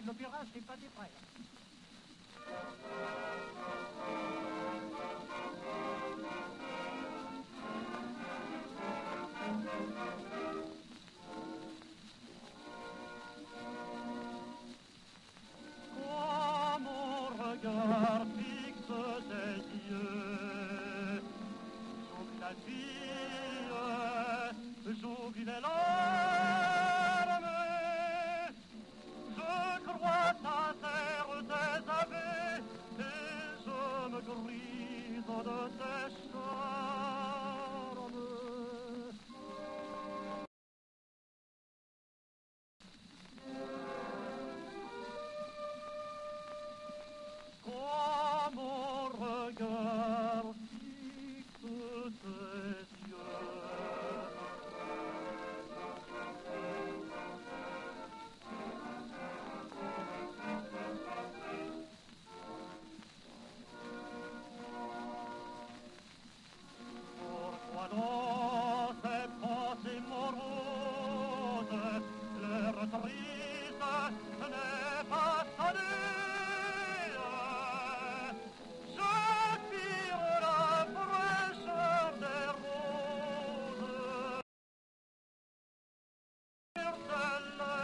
l'opéra, c'est pas des frères. Quand mon regard fixe tes yeux, j'oublie la fille, j'oublie les larmes, je crois ta terre tes âmes, et je me grise de tes charmes. Quand mon regard fixe tes yeux, pourquoi dans ces pensées moroses, l'air triste n'est pas sonné? J'aspire la fraîcheur des roses, sur celle